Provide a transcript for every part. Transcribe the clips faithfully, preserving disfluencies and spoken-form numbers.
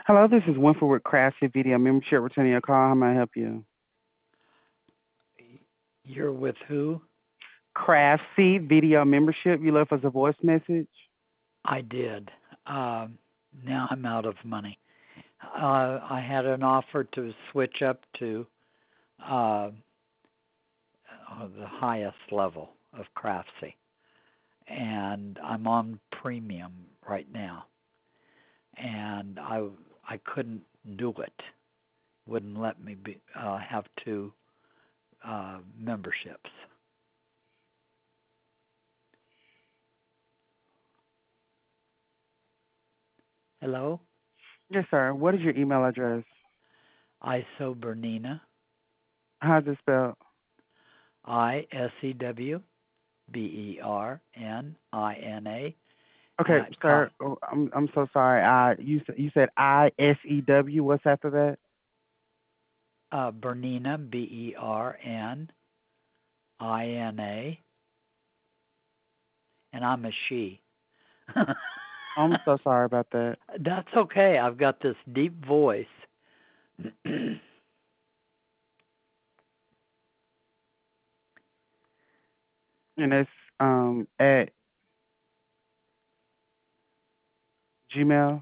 Hello, this is Winford with Craftsy Video Membership. Returning your call. How may I help you? You're with who? Craftsy Video Membership. You left us a voice message. I did. Um, now I'm out of money. Uh, I had an offer to switch up to uh, uh, the highest level of Craftsy, and I'm on premium right now, and I I couldn't do it. Wouldn't let me be uh, have two uh, memberships. Hello, Yes, sir. What is your email address? Iso Bernina, How's it spelled? I S E W B E R N I N A Okay, at co- sir. Oh, I'm I'm so sorry. I you s- you said I S E W. What's after that? uh, Bernina, B E R N I N A, and I'm a she. I'm so sorry about that. That's okay. I've got this deep voice. And it's um at Gmail.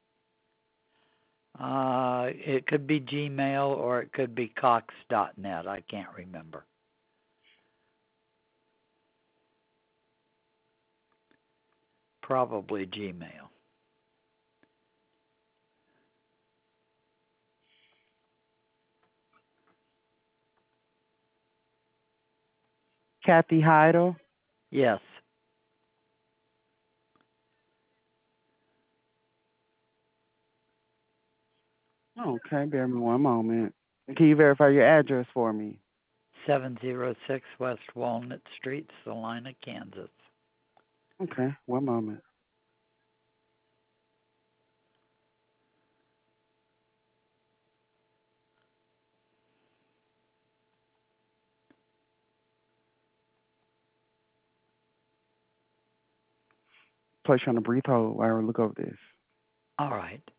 uh, it could be Gmail or it could be Cox dot net. I can't remember. Probably Gmail. Kathy Heidel. Yes. Okay, bear me one moment. Can you verify your address for me? seven oh six West Walnut Street, Salina, Kansas. Okay, one moment. Place you on a brief hold while I look over this. All right.